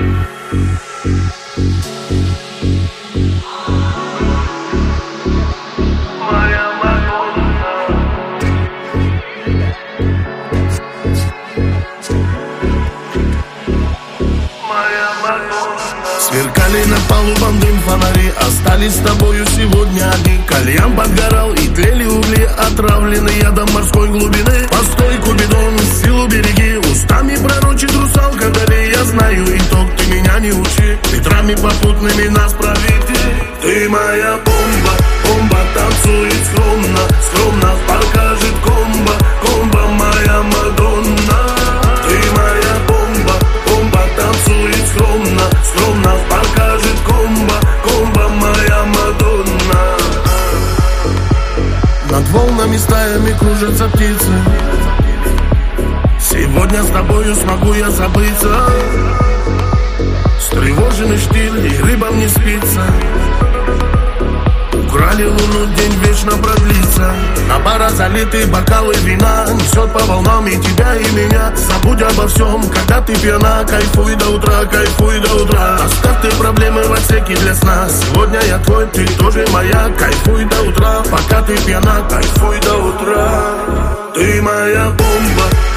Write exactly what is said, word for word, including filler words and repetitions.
Сверкали на палубам дым фонари, остались с тобою сегодня одни. Кальян подгорал и тлели угли, отравленные ядом морской глубины. Постой, Купидон, силу береги, устами пророчит русалка вдали. Я знаю итог, ты меня не учи, ветрами попутными нас проведи. Ты моя бомба, бомба танцует скромно, скромно покажет комбо, комбо моя Мадонна. Ты моя бомба, бомба танцует скромно, скромно покажет комбо, комбо моя Мадонна. Над волнами стаями кружатся птицы. Сегодня с тобою смогу я забыться. Встревоженный штиль и рыбам не спится. Украли луну, день вечно продлится. На бара залиты бокалы вина, несет по волнам и тебя, и меня. Забудь обо всем, когда ты пьяна. Кайфуй до утра, кайфуй до утра. Оставь ты проблемы в отсеке для сна. Сегодня я твой, ты тоже моя. Кайфуй до утра, пока ты пьяна. Кайфуй до утра. Ты моя бомба,